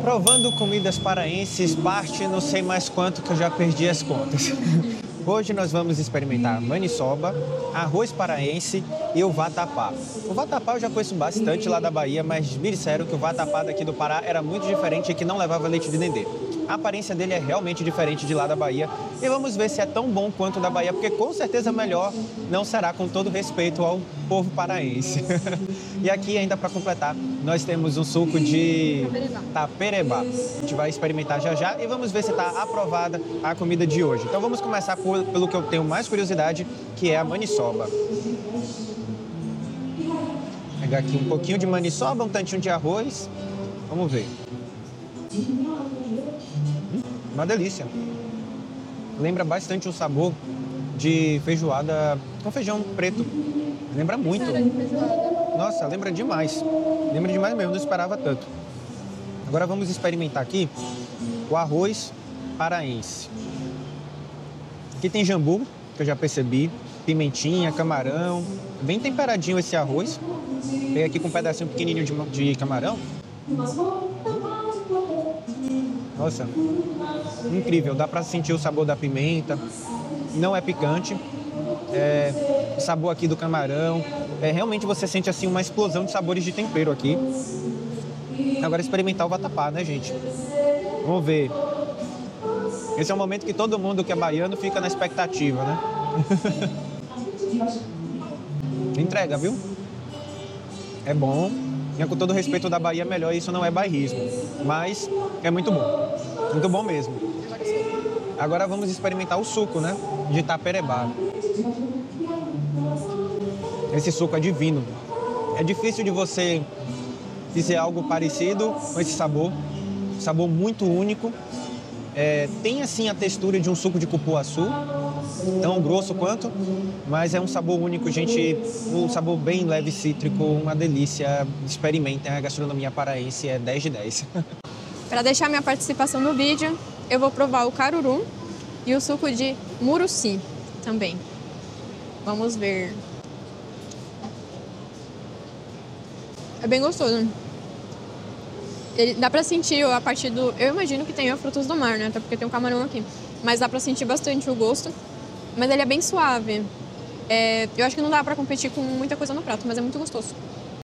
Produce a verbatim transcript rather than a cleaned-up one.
Provando comidas paraenses, parte não sei mais quanto que eu já perdi as contas. Hoje nós vamos experimentar maniçoba, arroz paraense e o vatapá. O vatapá eu já conheço bastante lá da Bahia, mas me disseram que o vatapá daqui do Pará era muito diferente e que não levava leite de dendê. A aparência dele é realmente diferente de lá da Bahia e vamos ver se é tão bom quanto o da Bahia, porque com certeza melhor não será, com todo respeito ao povo paraense. E aqui, ainda para completar, nós temos um suco de taperebá. A gente vai experimentar já já e vamos ver se está aprovada a comida de hoje. Então vamos começar por, pelo que eu tenho mais curiosidade, que é a maniçoba. Vou pegar aqui um pouquinho de maniçoba, um tantinho de arroz. Vamos ver. Uma delícia. Lembra bastante o sabor de feijoada com feijão preto. Lembra muito. Nossa, lembra demais. Lembra demais mesmo, não esperava tanto. Agora vamos experimentar aqui o arroz paraense. Aqui tem jambu, que eu já percebi, pimentinha, camarão. Bem temperadinho esse arroz. Peguei aqui com um pedacinho pequenininho de, de camarão. Nossa, incrível, dá pra sentir o sabor da pimenta, não é picante, é, o sabor aqui do camarão, é, realmente você sente assim uma explosão de sabores de tempero aqui. Agora experimentar o vatapá, né, gente? Vamos ver. Esse é um momento que todo mundo que é baiano fica na expectativa, né? Entrega, viu? É bom. E com todo respeito da Bahia, melhor, isso não é bairrismo, mas é muito bom, muito bom mesmo. Agora vamos experimentar o suco, né, de taperebá. Esse suco é divino. É difícil de você dizer algo parecido com esse sabor, sabor muito único. É, tem assim a textura de um suco de cupuaçu, tão grosso quanto, mas é um sabor único, gente, um sabor bem leve, cítrico, uma delícia. Experimentem, a gastronomia paraense é dez de dez. Para deixar minha participação no vídeo, eu vou provar o caruru e o suco de muruci também. Vamos ver. É bem gostoso. Ele, dá pra sentir a partir do... Eu imagino que tenha frutos do mar, né? Até porque tem um camarão aqui. Mas dá pra sentir bastante o gosto. Mas ele é bem suave. É, eu acho que não dá pra competir com muita coisa no prato, mas é muito gostoso.